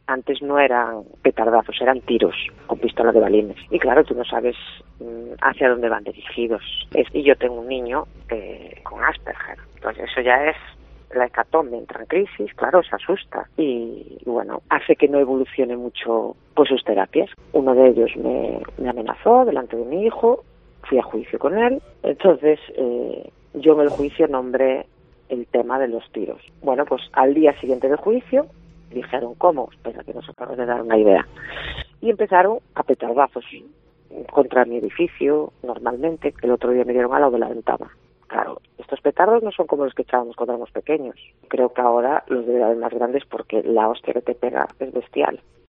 Antes no eran petardazos, eran tiros con pistola de balines. Y claro, tú no sabes hacia dónde van dirigidos. Y yo tengo un niño con Asperger. Entonces eso ya es la hecatombe, entra en crisis, claro, se asusta. Y bueno, hace que no evolucione mucho pues sus terapias. Uno de ellos me amenazó delante de mi hijo, fui a juicio con él. Entonces yo en el juicio nombré el tema de los tiros. Bueno, pues al día siguiente del juicio dijeron, ¿cómo? Espera, que nos acabas de dar una idea. Y empezaron a petardazos contra mi edificio, normalmente, que el otro día me dieron al lado de la ventana. Claro, estos petardos no son como los que echábamos cuando éramos pequeños. Creo que ahora los de edades más grandes, porque la hostia que te pega es bestial.